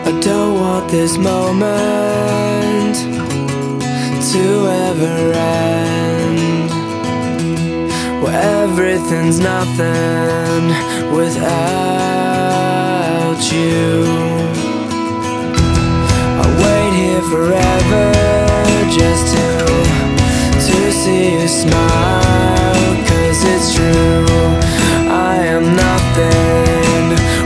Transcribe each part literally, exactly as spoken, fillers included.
I don't want this moment to ever end, where everything's nothing without you. I'll wait here forever just to, to see you smile, 'cause it's true, I am nothing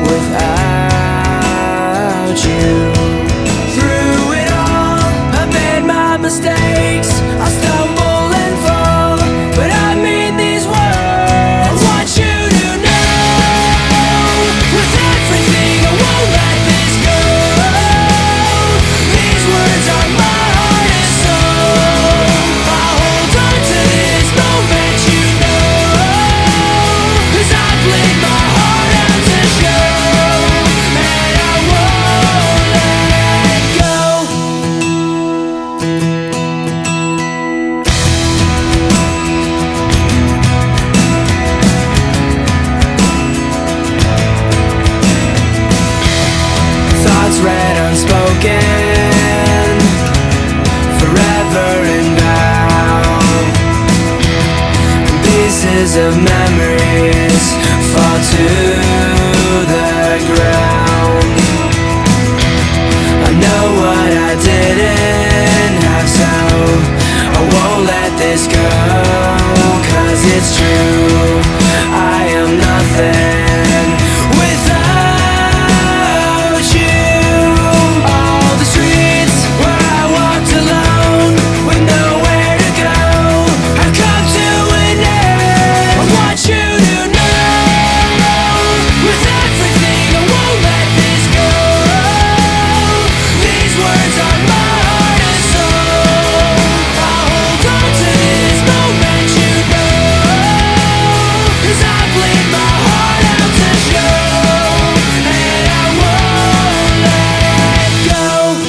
without you. Through it all, I made my mistakes, I stumble and fall, but I mean these words. I want you to know, with everything I won't let this go. These words are my heart and soul. I'll hold on to this moment, you know, 'cause I bleed my heart out to show, and I won't let go. Thoughts read unspoken, forever inbound. Pieces of memories fall to the ground. I know what I didn't have, so I won't let this go, 'cause it's true, I am nothing without you. All the streets where I walked alone with nowhere to go have come to an end. I want you to know, with everything I won't let this go. These words are my heart and soul. I'll hold on to this moment, you know, 'cause I bleed my heart out to show, and I won't let go.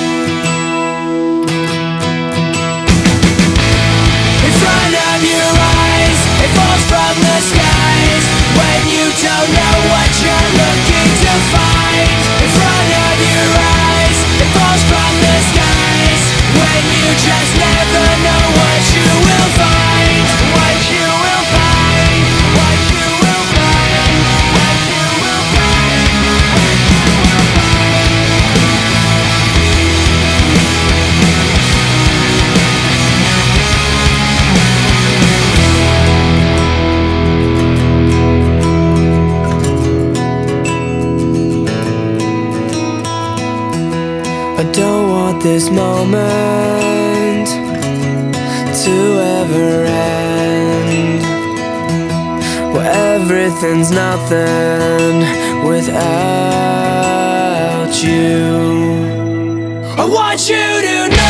In front of your eyes, it falls from the skies, when you don't know what you're looking to find. In front of your eyes, it falls from the skies, when you just never know what you will find. What you will find, what you will find, what you will find, what you will find. I don't want this moment to ever end, where everything's nothing without you. I want you to know.